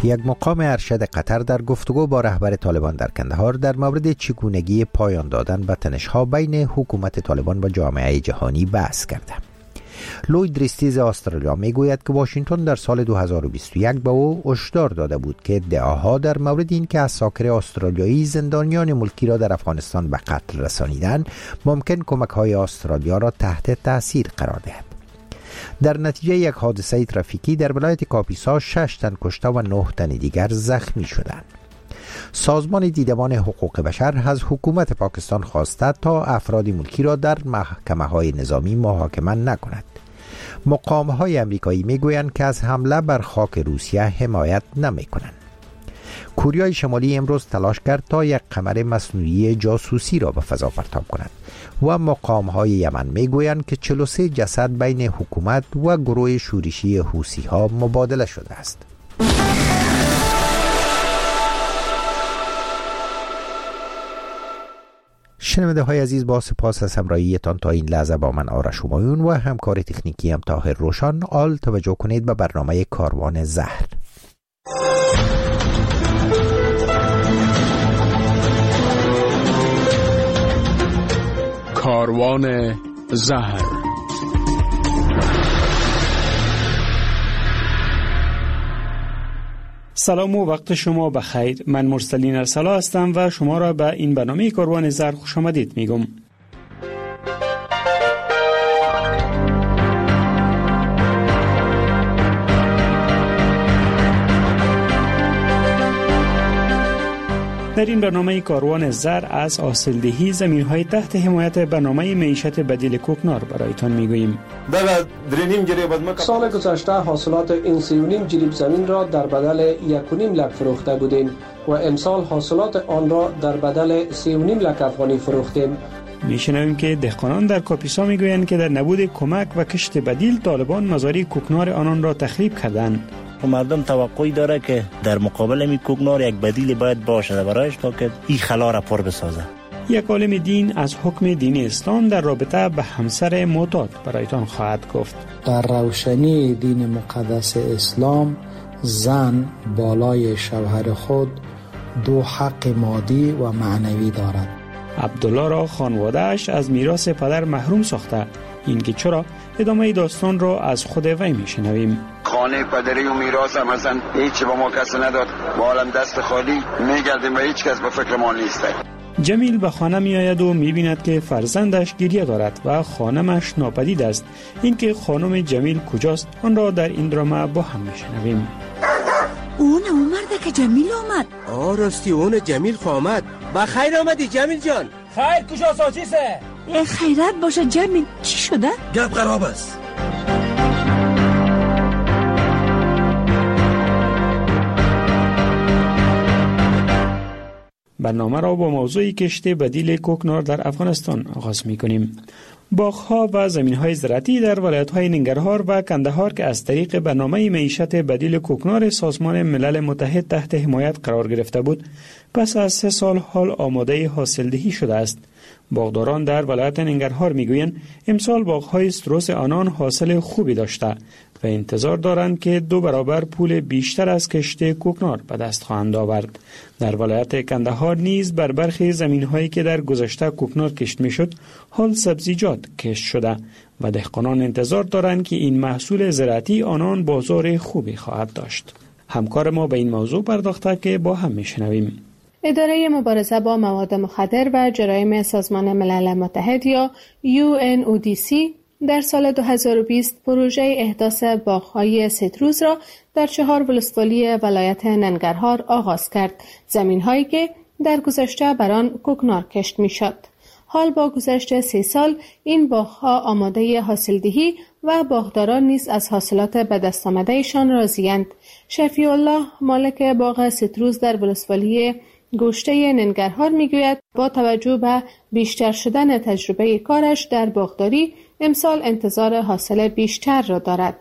یک مقام ارشد قطر در گفتگو با رهبر طالبان در کندهار در مورد چگونگی پایان دادن به تنش‌ها بین حکومت طالبان و جامعه جهانی بحث کرده. لوید ریستیز استرالیا میگوید که واشنگتن در سال 2021 به او هشدار داده بود که ادعاها در مورد اینکه عساکر استرالیایی زندانیان ملکی را در افغانستان به قتل رسانیدن ممکن کمک‌های استرالیا را تحت تاثیر قرار دهد. در نتیجه یک حادثه ترافیکی در ولایت کاپیسا 6 تن کشته و 9 تن دیگر زخمی شدند. سازمان دیدبان حقوق بشر از حکومت پاکستان خواسته تا افراد ملکی را در محکمه‌های نظامی محاکمه نکند. مقام‌های امریکایی میگویند که از حمله بر خاک روسیه حمایت نمی‌کنند. کوریای شمالی امروز تلاش کرد تا یک قمر مصنوعی جاسوسی را به فضا پرتاب کند و مقام‌های یمن میگویند که 43 جسد بین حکومت و گروه شورشی حوثی‌ها مبادله شده است. شنونده های عزیز، با سپاس از همراهیتان تا این لحظه با من آرش همایون و همکار تکنیکی هم طاهر روشن. آل توجه کنید به برنامه کاروان زهر. کاروان زهر. سلام و وقت شما بخیر. من مرسلین ارسلا هستم و شما را به این برنامه کاروان زهر خوش آمدید میگم. در این برنامه کاروان زر از حاصلدهی زمین‌های تحت حمایت برنامه معیشت بدیل کوکنار برایتان میگوییم. سال گذشته حاصلات این 3.5 جریب زمین را در بدل 1.5 لک فروخته بودیم و امسال حاصلات آن را در بدل 3.5 لک افغانی فروختیم. میشنویم که دهقانان در کاپیسا میگویند که در نبود کمک و کشت بدیل طالبان مزارع کوکنار آنان را تخریب کردند. مردم توقعی داره که در مقابل این کوکنار یک بدیل باید باشه برایش تا که این خلا را پر بسازه. یک عالم دین از حکم دین اسلام در رابطه به همسر معتاد برایتان خواهد گفت. در روشنی دین مقدس اسلام زن بالای شوهر خود 2 حق مادی و معنوی دارد. عبدالله را خانواده‌اش از میراث پدر محروم ساخته. این که چرا؟ ادامه داستان را از خود وی میشنویم. خانه پدری و میراث هم اصلا هیچی به ما کسی نداد، با عالم دست خالی میگردیم و هیچ کس به فکر ما نیست. جمیل به خانه می آید و می بیند که فرزندش گریه دارد و خانمش ناپدید است. این که خانم جمیل کجاست آن را در این درام با هم میشنویم. اون مرده که جمیل آمد. راستی اون جمیل آمد. با خیر آمدی جمیل جان. خیر کجا ساچیسه؟ خیرت باشه جمیل. چی شده؟ گپ خراب است. برنامه را با موضوع کشت بدیل کوکنار در افغانستان آغاز می کنیم. باغ‌ها و زمین‌های زراعتی در ولایت‌های ننگرهار و کندهار که از طریق برنامه معیشت بدیل کوکنار سازمان ملل متحد تحت حمایت قرار گرفته بود، پس از 3 سال حال آماده حاصلدهی شده است. باغداران در ولایت ننگرهار میگویند امسال باغ‌های استروس آنان حاصل خوبی داشته و انتظار دارند که 2 برابر پول بیشتر از کشت کوکنار به دست خواهند آورد. در ولایت کندهار نیز بر برخی زمین‌هایی که در گذشته کوکنار کشت میشد، حال سبزیجات کشت شده و دهقانان انتظار دارند که این محصول زراعتی آنان بازار خوبی خواهد داشت. همکار ما به این موضوع پرداخته که با هم میشنویم. اداره مبارزه با مواد مخدر و جرایم سازمان ملل متحد یا UNODC در سال 2020 پروژه احداث باغ‌های سیتروس را در 4 ولسوالی ولایت ننگرهار آغاز کرد، زمین‌هایی که در گذشته بر آن کوکنار کشت می‌شد. حال با گذشت 3 سال این باغ‌ها آماده حاصلدهی و باغداران نیز از حاصلات به دست آمده‌شان راضی‌اند. شفیع الله مالک باغ سیتروس در ولسوالی گوشته ننگرهار میگوید با توجه به بیشتر شدن تجربه کارش در باغداری امسال انتظار حاصل بیشتر را دارد.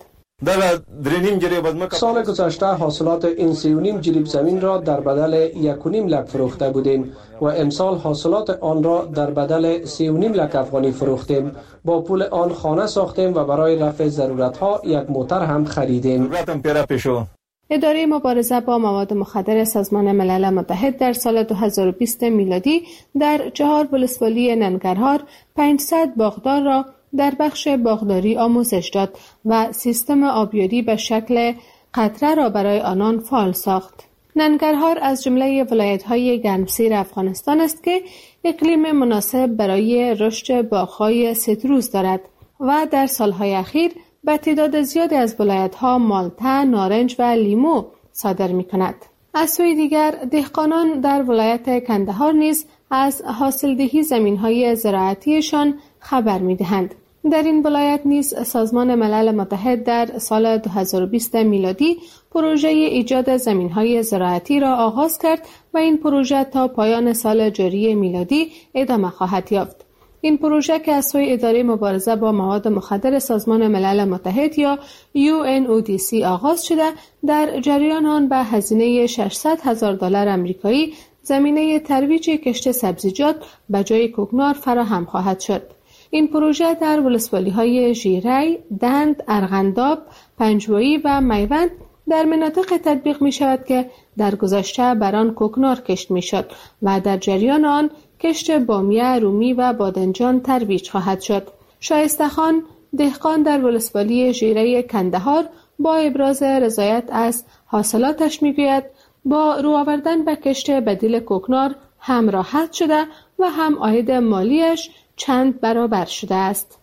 سال گذشته حاصلات این 3.5 جریب زمین را در بدل 1.5 لک فروخته بودیم و امسال حاصلات آن را در بدل 3.5 لک افغانی فروختیم. با پول آن خانه ساختیم و برای رفع ضرورت‌ها یک موتر هم خریدیم. اداره مبارزه با مواد مخدر سازمان ملل متحد در سال 2020 میلادی در 4 ولسوالی ننگرهار 500 باغدار را در بخش باغداری آموزش داد و سیستم آبیاری به شکل قطره را برای آنان فعال ساخت. ننگرهار از جمله ولایت‌های گرمسیر افغانستان است که اقلیم مناسب برای رشد باغ‌های سیتروس دارد و در سالهای اخیر به تعداد زیادی از ولایت‌ها مالته، نارنج و لیمو صادر می‌کند. از سوی دیگر دهقانان در ولایت کندهار نیز از حاصلدهی زمین‌های زراعتیشان خبر می‌دهند. در این ولایت نیز سازمان ملل متحد در سال 2020 میلادی پروژه ایجاد زمین‌های زراعتی را آغاز کرد و این پروژه تا پایان سال جاری میلادی ادامه خواهد یافت. این پروژه که از سوی اداره مبارزه با مواد مخدر سازمان ملل متحد یا UNODC آغاز شده، در جریان آن به هزینه $600,000 آمریکایی زمینه ترویج کشت سبزیجات به جای کوکنار فراهم خواهد شد. این پروژه در ولسوالی‌های ژیری، دند، ارغنداب، پنجوایی و میوند در مناطق تطبیق می شود که در گذشته بر آن کوکنار کشت می شد و در جریان آن کشت بامیه، رومی و بادنجان ترویج خواهد شد. شایسته خان، دهقان در ولسوالی ژیری کندهار، با ابراز رضایت از حاصلاتش می گوید با رو آوردن به کشت بدیل کوکنار هم راحت شده و هم عاید مالیش چند برابر شده است.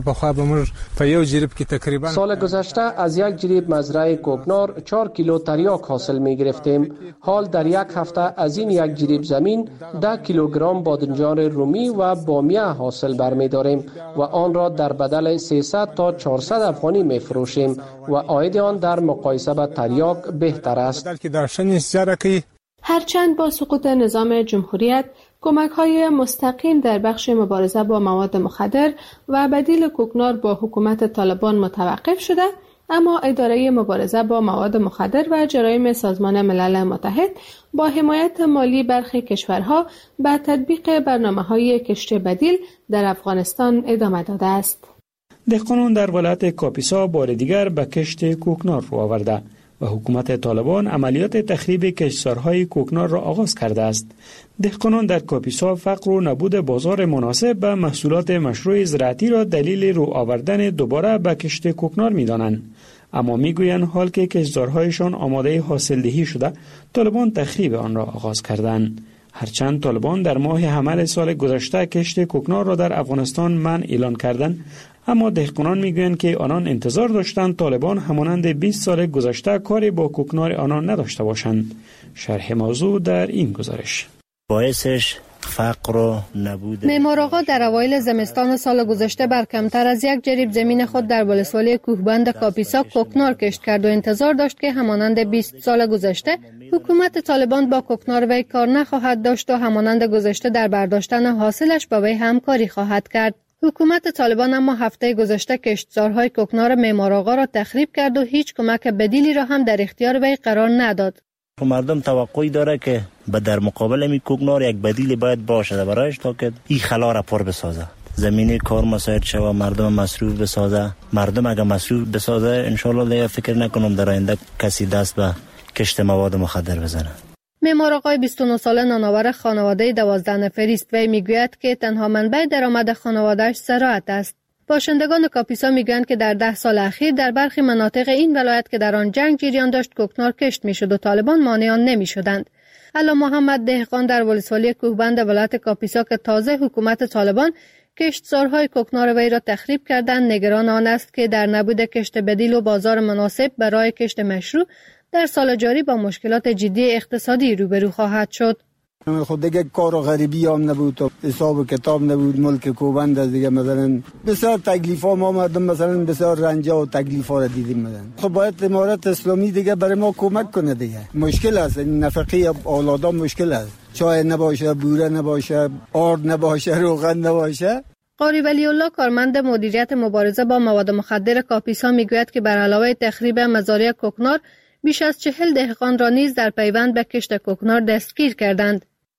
سال گذشته از یک جریب مزرعه کوکنار 4 کیلو تریاک حاصل می گرفتیم. حال در یک هفته از این یک جریب زمین 10 کیلوگرم بادنجان رومی و بامیه حاصل برمی داریم و آن را در بدل 300 تا 400 افغانی می فروشیم و عاید آن در مقایسه با تریاک بهتر است. هرچند با سقوط نظام جمهوریت کمک‌های مستقیم در بخش مبارزه با مواد مخدر و بدیل کوکنار با حکومت طالبان متوقف شده، اما اداره مبارزه با مواد مخدر و جرایم سازمان ملل متحد با حمایت مالی برخی کشورها به تطبیق برنامه‌های کشت بدیل در افغانستان ادامه داده است. دهقانان در ولایت کاپیسا بار دیگر به کشت کوکنار رو آورده و حکومت طالبان عملیات تخریب کشتزارهای کوکنار را آغاز کرده است. دهقانان در کاپیسا فقر و نبود بازار مناسب به محصولات مشروع زراعتی را دلیل رو آوردن دوباره به کشت کوکنار می‌دانند. اما میگویند حال که کشتزارهایشان آماده حاصلدهی شده، طالبان تخریب آن را آغاز کردند. هرچند طالبان در ماه حمل سال گذشته کشت کوکنار را در افغانستان منع اعلان کردند، اما دهقانان میگویند که آنان انتظار داشتند طالبان همانند 20 سال گذشته کاری با کوکنار آنان نداشته باشند. شرح موضوع در این گزارش. باعثش فقر و نبود. معمار آقا در اوایل زمستان سال گذشته بر کمتر از یک جریب زمین خود در ولسوالی کوهبند کاپیسا کوکنار کشت کرد و انتظار داشت که همانند 20 سال گذشته حکومت طالبان با کوکنار وی کار نخواهد داشت و همانند گذشته در برداشتن حاصلش با وی همکاری خواهد کرد. حکومت طالبان اما هفته گذشته کشتزارهای کوکنار معمار آقا را تخریب کرد و هیچ کمک بدیلی را هم در اختیار وی قرار نداد. مردم توقعی داره که در مقابل می کوکنار یک بدیل باید باشه برایش تا که این خلا را پر بسازه، زمینه کار مساعد شوه، مردم مصروف بسازه. مردم اگه مصروف بسازه انشالله دیگه فکر نکنم در آینده کسی دست به کشت مواد مخدر بزنه. معمار آقای 29 ساله نانآور خانواده 12 نفری است. وی میگوید که تنها منبع درآمد خانواده‌اش زراعت است. باشندگان کاپیسا میگویند که در 10 سال اخیر در برخی مناطق این ولایت که در آن جنگ جریان داشت کوکنار کشت میشد و طالبان مانع آن نمیشدند. علا محمد دهقان در ولسوالی کوهبند ولایت کاپیسا که تازه حکومت طالبان کشتزارهای کوکنار وی را تخریب کردند، نگران آن است که در نبود کشت بدیل و بازار مناسب برای کشت مشروع در سال جاری با مشکلات جدی اقتصادی روبرو خواهد شد. خود دیگه کار و غریبی هم نبود و حساب و کتاب نبود، ملک کوبند دیگه مثلا بسیار تکلیف ها ما مردم مثلا بسیار رنجا و تکلیف ها را دیدیم مثلا. خب باید امارت اسلامی دیگه برای ما کمک کنه دیگه. مشکل است، نفقه اولادا مشکل است، چای نباشه، بوره نباشه، آرد نباشه، روغن نباشه. قاری ولی الله کارمند مدیریت مبارزه با مواد مخدر کاپیسا میگوید که بر علاوه تخریب مزارع کوکنار بیش از 40 دهقان را نیز در پیوند به کشت کوکنار دستگیر کردند.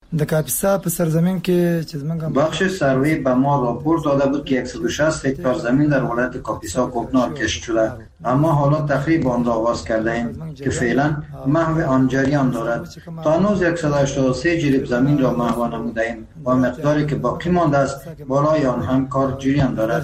در کاپیسا په سرزمین کې چې زمونږ بخش سروی به ما راپور داده بود که 160 هکتار زمین در ولایت کاپیسا کوکنار کشت شده، اما حالا تخریب آن را آغاز کرده ایم که فعلا محو آن جریان دارد. تا هنوز 183 جریب زمین را محو نموده ایم و مقداری که باقی مانده است بالای آن هم کار جریان دارد.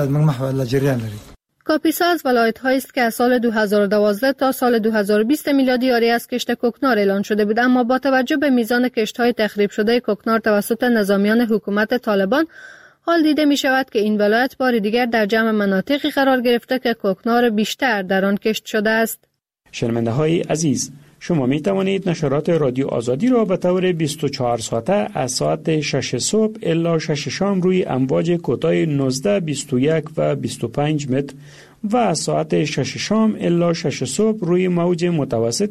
کاپیسا از ولایت‌هایی است که از سال 2012 تا سال 2020 میلادی یاری از کشت کوکنار اعلان شده بود، اما با توجه به میزان کشت‌های تخریب شده کوکنار توسط نظامیان حکومت طالبان، حال دیده می شود که این ولایت بار دیگر در جمع مناطقی قرار گرفته که کوکنار بیشتر در آن کشت شده است. شنونده‌های عزیز، شما می توانید نشرات رادیو آزادی را به طور 24 ساعته از ساعت 6 صبح الی 6 شام روی امواج کوتاه 19، 21 و 25 متر و از ساعت 6 شام الی 6 صبح روی موج متوسط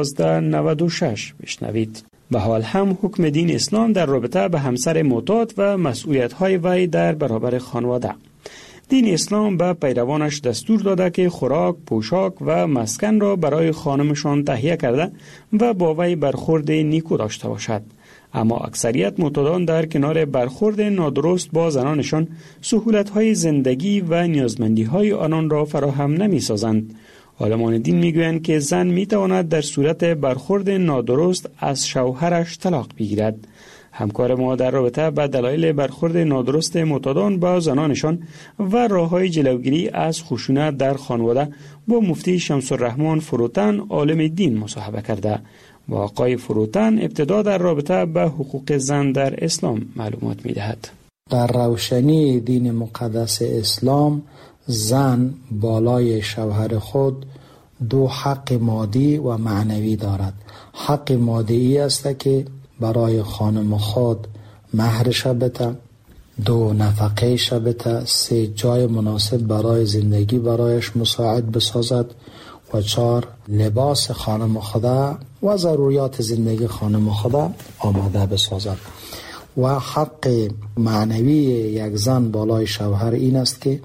1296 بشنوید. به حال هم حکم دین اسلام در رابطه به همسر معتاد و مسئولیت‌های وی در برابر خانواده. دین اسلام به پیروانش دستور داده که خوراک، پوشاک و مسکن را برای خانمشان تهیه کرده و با وی برخورد نیکو داشته باشد. اما اکثریت معتادان در کنار برخورد نادرست با زنانشان سهولت‌های زندگی و نیازمندی‌های آنان را فراهم نمی‌سازند. عالمان دین می‌گویند که زن می‌تواند در صورت برخورد نادرست از شوهرش طلاق بگیرد. همکار ما در رابطه با دلایل برخورد نادرست معتادان با زنانشان و راه‌های جلوگیری از خشونت در خانواده با مفتی شمس الرحمن فروتن عالم دین مصاحبه کرده. و آقای فروتن ابتدا در رابطه با حقوق زن در اسلام معلومات می‌دهد. در روشنی دین مقدس اسلام، زن بالای شوهر خود دو حق مادی و معنوی دارد. حق مادی است که برای خانم خود مهرش بده، 2 نفقه بده، 3 جای مناسب برای زندگی برایش مساعد بسازد و 4 لباس خانم خدا و ضروریات زندگی خانم خدا آماده بسازد. و حق معنوی یک زن بالای شوهر این است که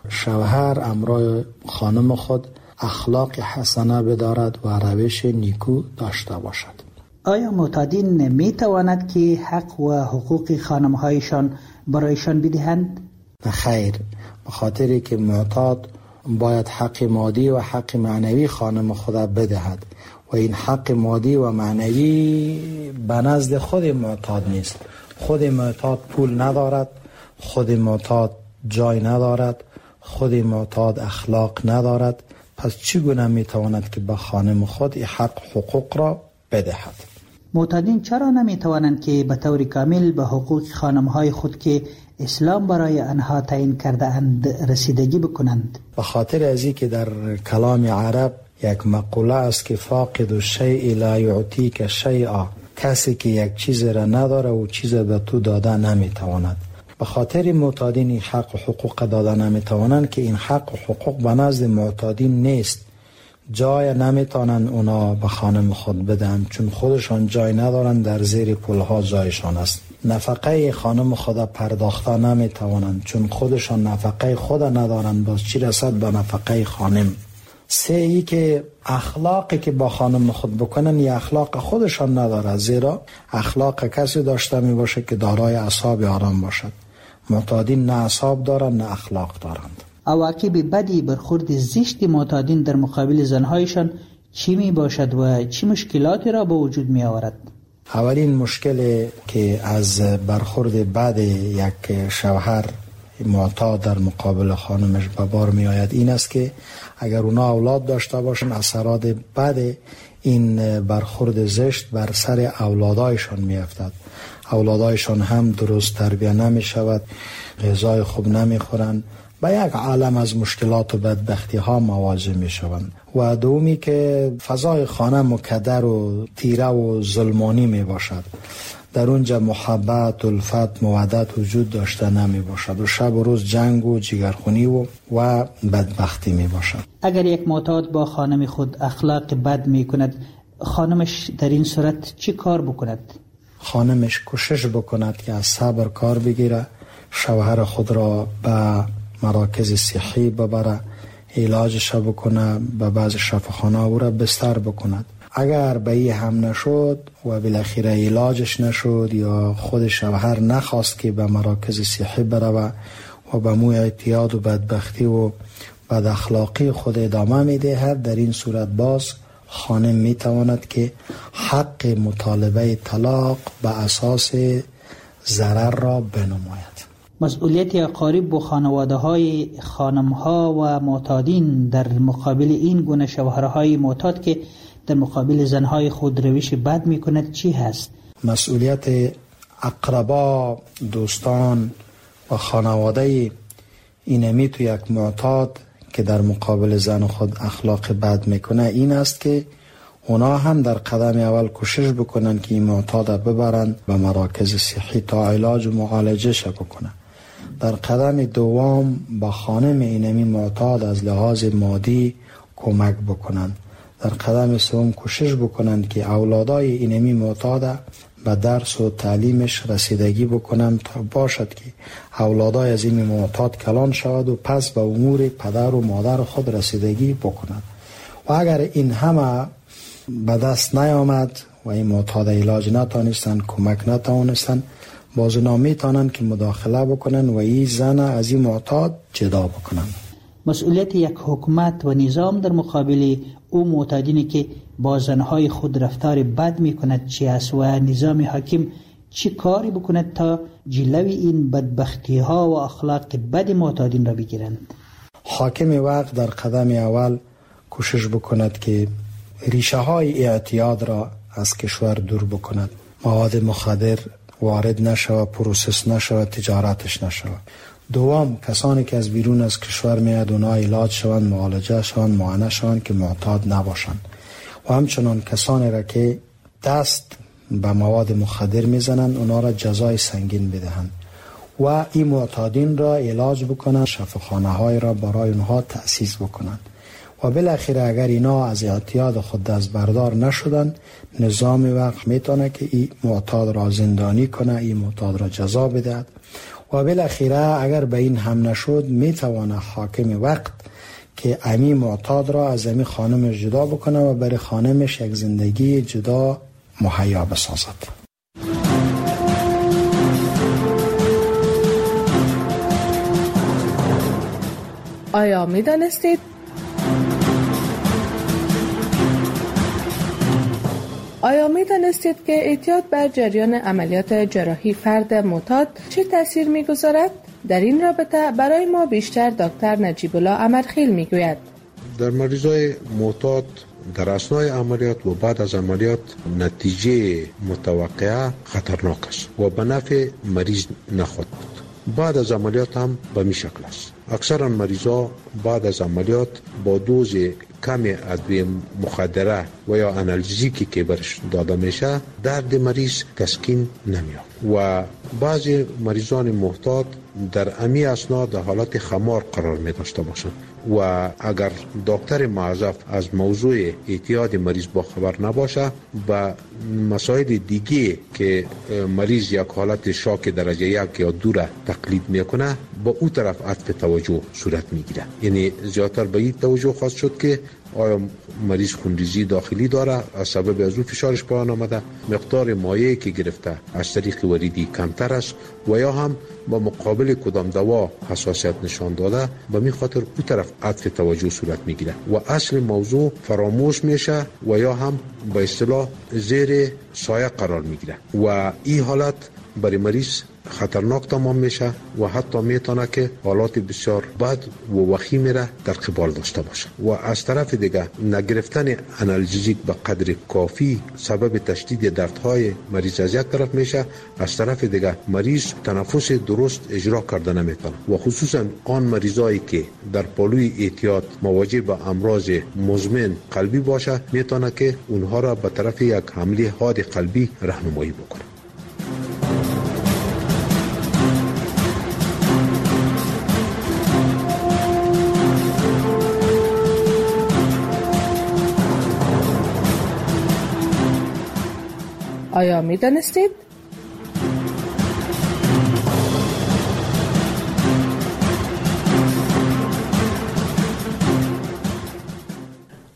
شوهر امرای خانم خود اخلاق حسنه بدارد و روش نیکو داشته باشد. آیا معتادین می تواند که حق و حقوق خانم‌هایشان برایشان بدهند؟ خیر، به خاطری که معتاد باید حق مادی و حق معنوی خانم خدا بدهد و این حق مادی و معنوی به نزد خود معتاد نیست. خود معتاد پول ندارد، خود معتاد جای ندارد، خود معتاد اخلاق ندارد، پس چگونه می تواند که به خانم خود این حق حقوق را بدهد؟ معتادین چرا نمی توانند که به طور کامل به حقوق خانم‌های خود که اسلام برای آنها تعیین کرده اند رسیدگی بکنند؟ به خاطر ازی که در کلام عرب یک مقوله است که فاقد الشیء لا یعطیک شیئا، کسی که یک چیز را نداره و چیز به تو داده نمی تواند. به خاطر معتادین این حق و حقوق داده نمی توانند که این حق و حقوق به نزد معتادین نیست. جای نمیتونن اونا به خانم خود بدن چون خودشان جای ندارن، در زیر پولها جایشان است. نفقه خانم خدا پرداخته نمیتوانند چون خودشان نفقه خدا ندارن، باز چی رسد به نفقه خانم. 3 ای که اخلاقی که با خانم خود بکنن یا اخلاق خودشان نداره، زیرا اخلاق کسی داشته می باشه که دارای اعصاب آرام باشد. معتادین نه اعصاب دارن نه اخلاق دارند. عواقب بدی برخورد زشت معتادین در مقابل زنهایشان چی می باشد و چی مشکلاتی را به وجود می آورد؟ اولین مشکل که از برخورد بد یک شوهر معتاد در مقابل خانمش به بار می آید این است که اگر اونا اولاد داشته باشن، اثرات بد این برخورد زشت بر سر اولادایشان می افتد. اولادایشان هم درست تربیه نمی شود، غذای خوب نمی خورند، با یک عالم از مشکلات و بدبختی ها مواجه می شوند. و دومی که فضای خانه مکدر و تیره و ظلمانی می باشد، در اونجا محبت، الفت، مودت وجود داشته نمی باشد و شب و روز جنگ و جگرخونی و بدبختی می باشد. اگر یک معتاد با خانم خود اخلاق بد می کند، خانمش در این صورت چی کار بکند؟ خانمش کوشش بکند که از صبر کار بگیره، شوهر خود را به مراکز صحی ببره، علاجش بکنه، به بعض شفاخانه او را بستر بکند. اگر به این هم نشد و بالاخره علاجش نشد یا خود شوهر نخواست که به مراکز صحی بروه و به مو اعتیاد و بدبختی و بد اخلاقی خود ادامه میدهد، در این صورت باز خانم میتواند که حق مطالبه طلاق به اساس ضرر را بنماید. مسئولیت اقارب و خانواده های خانم ها و معتادین در مقابل این گونه شوهرهای معتاد که در مقابل زنهای خود روش بد میکند چی هست؟ مسئولیت اقربا، دوستان و خانواده اینمی تو یک معتاد که در مقابل زن خود اخلاق بد میکنه این است که اونا هم در قدم اول کوشش بکنن که این معتاد ببرن به مراکز صحی تا علاج و معالجه بکنن. در قدم دوم با خانم اینمی معتاد از لحاظ مادی کمک بکنن. در قدم سوم کوشش بکنن که اولادای اینمی معتاد به درس و تعلیمش رسیدگی بکنن تا باشد که اولادای از این معتاد کلان شود و پس به امور پدر و مادر خود رسیدگی بکنند. و اگر این همه به دست نیامد و این معتاد علاج نتانستن، کمک نتانستن، باز نمیتونن که مداخله بکنن و این زن از این معتاد جدا بکنن. مسئولیت یک حکومت و نظام در مقابل او معتادینی که با زنهای خود رفتار بد میکند چی است و نظام حاکم چی کاری بکند تا جلوی این بدبختی ها و اخلاق بد معتادین را بگیرند؟ حاکم وقت در قدم اول کوشش بکند که ریشه های اعتیاد را از کشور دور بکند، مواد مخدر وارد نشود، پروسس نشود، تجارتش نشود. دوم، کسانی که از بیرون از کشور میاد اونا علاج شوند، معالجه شوند، معاینه شوند که معتاد نباشند. و همچنان کسانی را که دست به مواد مخدر میزنند اونا را جزای سنگین بدهند و این معتادین را علاج بکنند، شفاخانه های را برای اونها تأسیس بکنند. و بالاخره اگر اینا از اعتیاد خود دست بردار نشدن، نظام وقت میتونه که این معتاد را زندانی کنه، این معتاد را جزا بدهد. و بالاخره اگر به این هم نشد میتونه حاکم وقت که امی معتاد را از امی خانمش جدا بکنه و برای خانمش یک زندگی جدا مهیا بسازد. آیا میدانستید؟ آیا می دانستید که اعتیاد بر جریان عملیات جراحی فرد معتاد چه تأثیر می گذارد؟ در این رابطه برای ما بیشتر دکتر نجیب الله امرخیل می گوید. در مریضای معتاد در اثنای عملیات و بعد از عملیات نتیجه متوقعه خطرناک است و به نفع مریض نخواهد بود. بعد از عملیات هم به می شکل است. اکثرا مریضا بعد از عملیات با دوز کمی ادویه مخدره و یا آنالژیکی که برش داده میشه درد مریض تسکین نمیاد و بعضی مریضان معتاد در امی اثنا در حالت خمار قرار می داشته باشند و اگر دکتر معذف از موضوع اعتیاد مریض با خبر نباشه به مسائل دیگه که مریض یک حالت شاک درجه 1 یا 2 را تقلید میکنه با او طرف عطف توجه صورت میگیره. یعنی زیادتر به این توجه خواست شد که آیا مریض خونریزی داخلی داره از سبب از او فشارش پایان آمده، مقدار مایعی که گرفته از طریق وریدی کمتر است و یا هم با مقابل کدام دوا حساسیت نشان داده به می خاطر او طرف عطف توجه صورت میگیره و اصل موضوع فراموش میشه و یا هم به اصطلاح زیر سایه قرار میگیره و این حالت برای مریض خطرناک تمام میشه و حتی میتونه که حالات بسیار بد و وخیمی را در قبال داشته باشه و از طرف دیگه نگرفتن آنالژیک به قدر کافی سبب تشدید دردهای مریض از یک طرف میشه، از طرف دیگه مریض تنفس درست اجرا کرده نمیتونه و خصوصا آن مریضایی که در پالوی اعتیاد مواجه به امراض مزمن قلبی باشه میتونه که اونها را به طرف یک حمله حاد قلبی راهنمایی بکنه. آیا می دانستید؟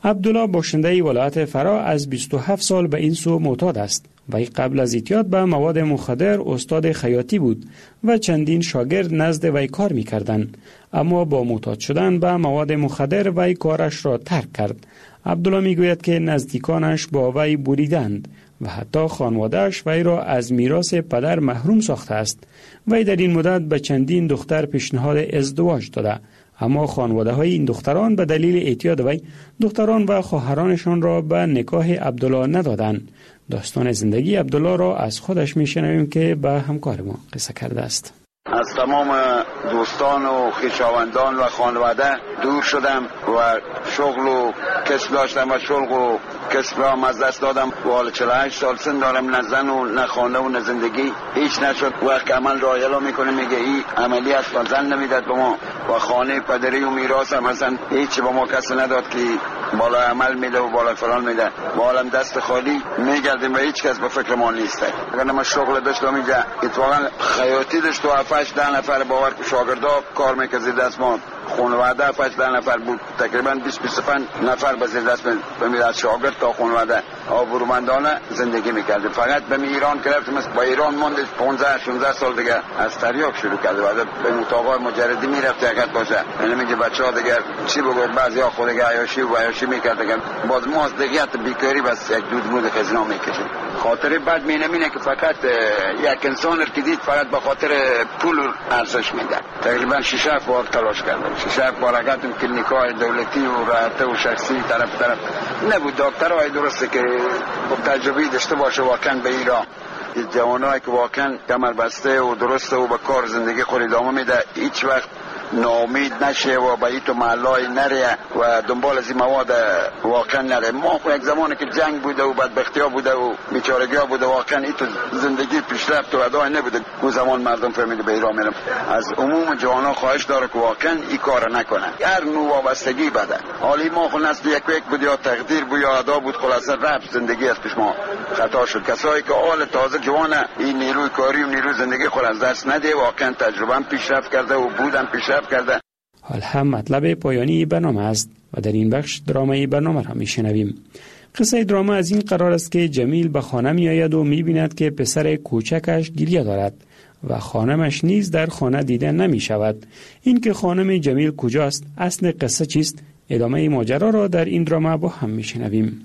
عبدالله باشنده ولایت فرا از 27 سال به این سو معتاد است. وی قبل از اعتیاد به مواد مخدر استاد خیاطی بود و چندین شاگرد نزد وی کار می‌کردند، اما با معتاد شدن به مواد مخدر وی کارش را ترک کرد. عبدالله میگوید که نزدیکانش با وی بریدند و حتی خانواده‌اش وی را از میراث پدر محروم ساخته است. وی در این مدت به چندین دختر پیشنهاد ازدواج داده، اما خانواده های این دختران به دلیل اعتیاد وی دختران و خواهرانشان را به نکاح عبدالله ندادند. داستان زندگی عبدالله را از خودش میشنویم که به همکار ما قصه کرده است. از تمام دوستان و خویشاوندان و خانواده دور شدم و شغل و کسب داشتم و شغل و کسب را از دست دادم. و 48 سال سن دارم، نه زن و نه خانه و نه زندگی، هیچ نشد. وقت عمل را اعلام میکنه میگه این عملی است و زن نمیداد به ما و خانه پدری و میراث هم اصلا هیچ به ما کسی نداد که بالا عمل میده و بالا فلان میده. ما عالم دست خالی میگردیم و هیچ کس به فکر ما نیست. اگر ما شغل داشتم اینجا اتفاقا خیاطی داشت و 7-8 نفر باور شاگردا کار میکرد دست ما. خانواده 7-8 نفر بود، تقریبا 20-25 نفر به زیر دست میاد از شاگرد تا خانواده آبرومندانه زندگی میکرد. فقط به ایران گرفتم، با ایران ماند 15-16 سال دیگه از تریاک شروع کرد و به اتاقای مجردی میرفت حقیقت باشه. یعنی میگه بچه‌ها دیگه چی بگو، بعضیا خودگه عیاشی و عیاشی میکردن. باز ما از دیگه بیکاری بس یک دود خزینه میکشیم. خاطر بعد مینه که فقط یک انسان که دید فقط به خاطر پول ارزش میده. تقریبا 6 بار تلاش کردم، 6 بار رفتم کلینیکای دولتی و راحته و شخصی طرف نبود. دکترای درسته که تجربه داشته باشه واقعا به ایران. جوانایی که واقعا کمر بسته و درسته و به کار زندگی خود ادامه میده، هیچ وقت ناامید نشه و به ایتو محلای نره و دنبال از این مواد واقعا نره. ما یک زمانی که جنگ بوده و بدبختی ها بوده و بیچارگی ها بوده، واقعا ایتو زندگی پیشرفت و ادای نبوده. اون زمان مردم فهمیده به ایران میرم. از عموم جوانان خواهش داره که واقعا این کار نکنن. هر نوع وابستگی بده. حالی ما خود نسل یک بود یا تقدیر بود یا ادا بود، خلاصه رفت زندگی از پیش ما خطا شد. کسایی که حال تازه جوانه این نیروی کاری و نیروی زندگی خود از دست نده، واقعا تجربه پیشرفت کرده و بودن پیشرفت کرده. حال هم مطلب پایانی برنامه است و در این بخش درامای برنامه را میشنویم. قصه دراما از این قرار است که جمیل به خانه می آید و می بیند که پسر کوچکش گریه دارد و خانمش نیز در خانه دیده نمی شود. این که خانم جمیل کجاست، اصل قصه چیست؟ ادامه ماجرا را در این دراما با هم میشنویم.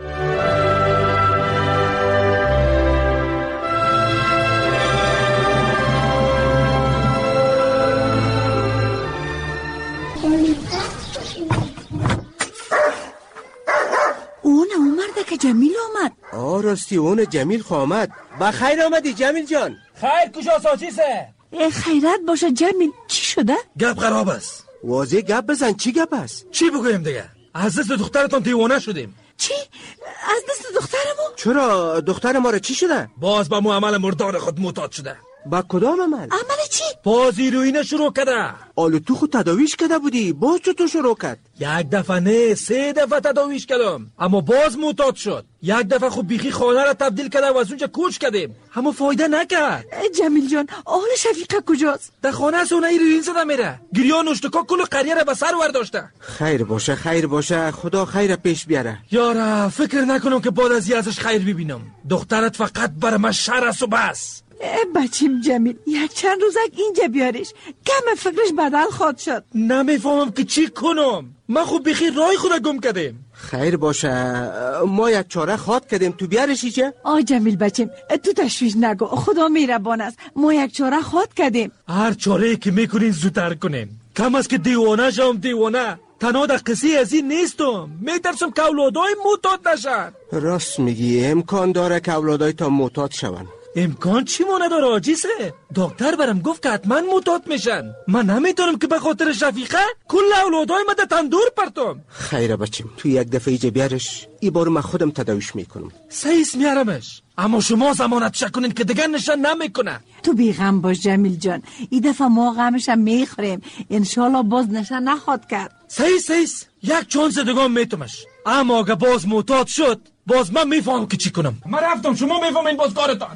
که جمیل آمد. راستی اون جمیل آمد. با خیر آمدی جمیل جان. خیر کجا ساچیسه؟ خیرت باشه جمیل، چی شده؟ گپ خراب است. واضح گپ بزن، چی گپ است؟ چی بگویم دیگه؟ از دست دخترتون دیوانه شدیم. چی؟ از دست دخترمو؟ چرا دختر ما را چی شده؟ باز با مو عمل مردار خود معتاد شده. با کدام عمل؟ عمل چی؟ باز هیروئین شروع کرده. آلو تو خود تداویش کرده بودی، باز چطور شروع کرد؟ یک دفعه نه 3 دفعه تداویش کردم، اما باز معتاد شد. یک دفعه خود بیخی خانه را تبدیل کرده و از اونجا کوچ کردیم، اما فایده نکرد. جمیل جان آل شفیقه کجاست؟ در خانه سونه هیروئین زده میره. گریان اشتکا کل قریه را به سر ورداشته. خیر باشه خدا خیر پیش بیاره. یارا فکر نکنم که بعد از ازش خیر ببینم. دخترت فقط بر من شر است و بس. بچیم جمیل یک چند روزک اینجا بیارش، کم فکرش بدل خواهد شد. نمیفهمم که چی کنم. من خوب بخیر رای خود گم کردیم. خیر باشه ما یک چاره خواد کردیم، تو بیارش ایچه؟ جمیل بچیم تو تشویش نگو، خدا میربان است. ما یک چاره خواد کردیم. هر چاره که میکنین زودتر کنین. کم است که دیوانه شم دیوانه. تنها در قصه از این نیستم، میترسم که اولادای معتاد نشن. راست میگی، امکان داره که اولادای تا معتاد شون. امکان چی ما نداره عاجزه؟ دکتر برام گفت که حتما معتاد میشن. من نمیتونم که به خاطر شفیقه کل اولادای ما در تندور پرتم. خیره بچیم تو یک دفعه ایجا بیارش، این بار من خودم تداویش میکنم. سیس میارمش، اما شما ضمانت شکنین که دیگر نشان نمیکنه. تو بیغم باش جمیل جان، این دفعه ما غمشم میخوریم، انشالله باز نشان نخواد کرد. سیس یک چانس دیگه میتمش، اما اگه باز معتاد شد باز من میفهمم که چی کنم. من رفتم، شما میفهمین باز کارتان.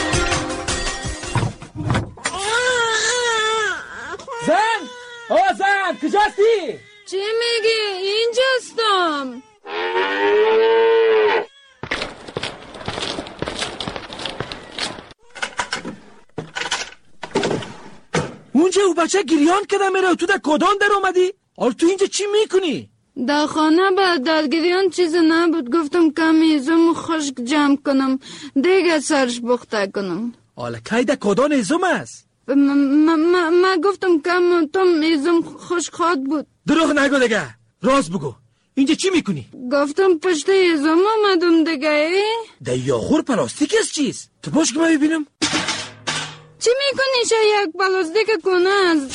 زن هستی؟ چی میگی؟ اینجاستم. اونجا او بچه گریان کده میره و تو در کدان در اومدی؟ آره تو اینجا چی میکنی؟ در خانه بعد در گریان چیز نبود، گفتم کمی ایزم خشک جمع کنم دیگه سرش بخته کنم. حالا کی در کدان ایزم است؟ ما گفتم کم تم ایزم خشک خواد بود. دروغ نگو دیگه، راست بگو. اینجا چی میکنی؟ گفتم پشت ایزم آمدم دیگه. در یاخور پلاستیک است چیز؟ تو باش که من ببینم. چی میکنی یک پلاستیک کنه از؟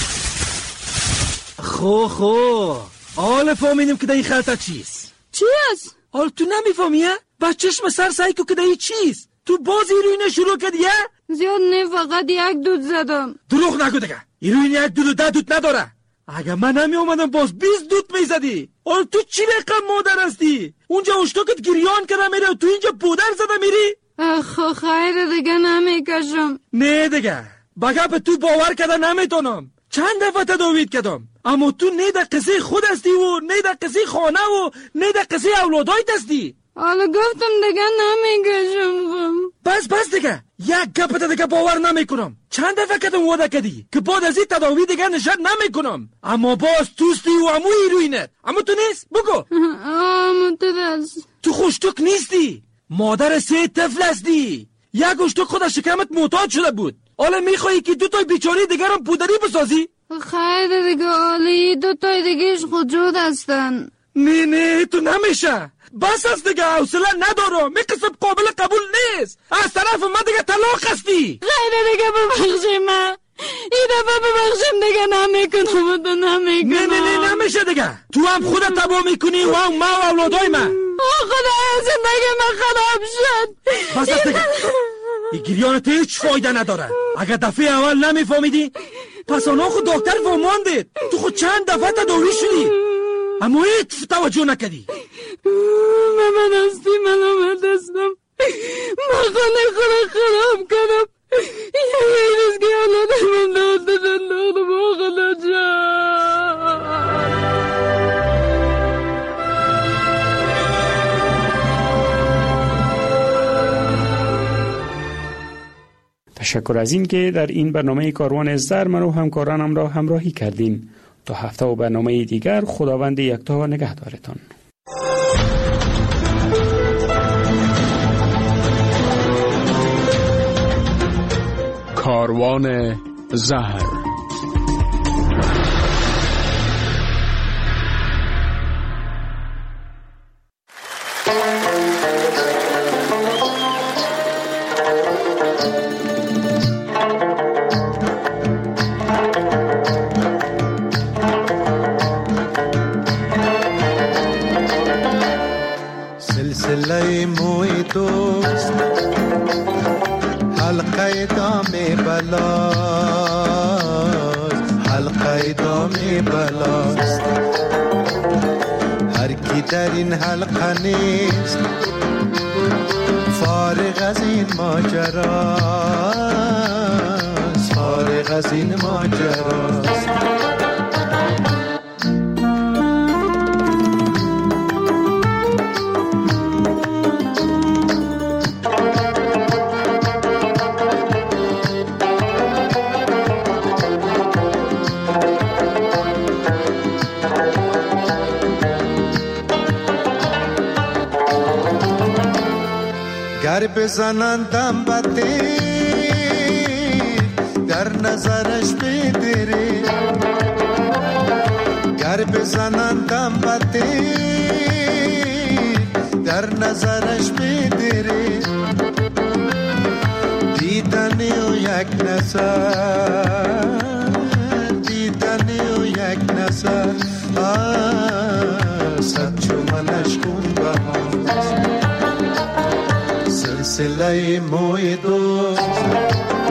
خو حالا فهمیدم که در این خلطه چیست. چی است؟ حالا تو نمیفهمیه؟ با چشم سر سعی که در این چیست؟ تو باز ایروینه شروع کردیه؟ زیاد نه، فقط یک دود زدم. دروغ نگو دیگه، ایروین یک دود و 10 دود نداره. اگه من نمی اومدم باز 20 دود میزدی. حالا تو چی رقم مادر هستی؟ اونجا اشتاکت گریان کرده میره و تو اینجا پودر زده میری؟ خیر دیگه نمیکشم. نه دیگه، بگه به تو باور کرده نمیتونم. چند دفعه تداویت کردم، اما تو نه در قصه خود هستی و نه در قصه خانه و نه در قصه اولادایت هستی. حالا گفتم دیگه نمیکشم. بس دیگه، یک گپت دیگه باور نمیکنم. چند دفعه کردم وعده کردی که بعد از این تداوی دیگه نشد نمیکنم، اما باز توستی و امو ایروینت. اما تو نیست؟ بگو. اما تو دست تو خوشتوک نیستی، مادر 3 طفل هستی. یک اشتوک خود از شکمت معتاد شده بود، حالا میخوایی که 2 تای بیچاره دیگر هم پودری بسازی؟ خیر دیگه، حالا 2 تای دیگهش خودجود هستن. نه تو نمیشه. بس است دیگه، حوصله ندارم. میقصب قابل قبول نیست. از طرف من دیگه طلاق هستی. خیر دیگه ببخشی من. این دفعه ببخشیم دیگه نمیکنم و تو نمیکنم. نه نمیشه دیگه. تو هم خودت تبا میکنی و هم ما و اولادای من. خدا زندگی من خراب شد. بس است دیگه. این گریانت هیچ فایده نداره. اگر دفعه اول نمیفهمیدی پس آنها خود دکتر فهماندید. تو خود چند دفعه تداوی شدی اما هیچ توجه نکردی. من هستی ملامت هستم. من خانه خراب کردم. یه روز که اولادم من دادم و خدا جان. تشکر از این که در این برنامه کاروان ازدر من و همکارانم را همراهی کردین. تا هفته و برنامه دیگر خداوند یکتا نگهدارتان. کاروان زهر. سلسله موی دوست حلقه دام بلاست، حلقه دام بلاست. هر کی در این حلقه نیست فارغ از این ماجراست، فارغ از این ماجراست. گر بزنندم بطی در نظرش بدری، گر بزنندم بطی در نظرش بدری. دیدنی و یک نظر، دیدنی و یک نظر صد چومنش خون بهاست. سلسله موی دوست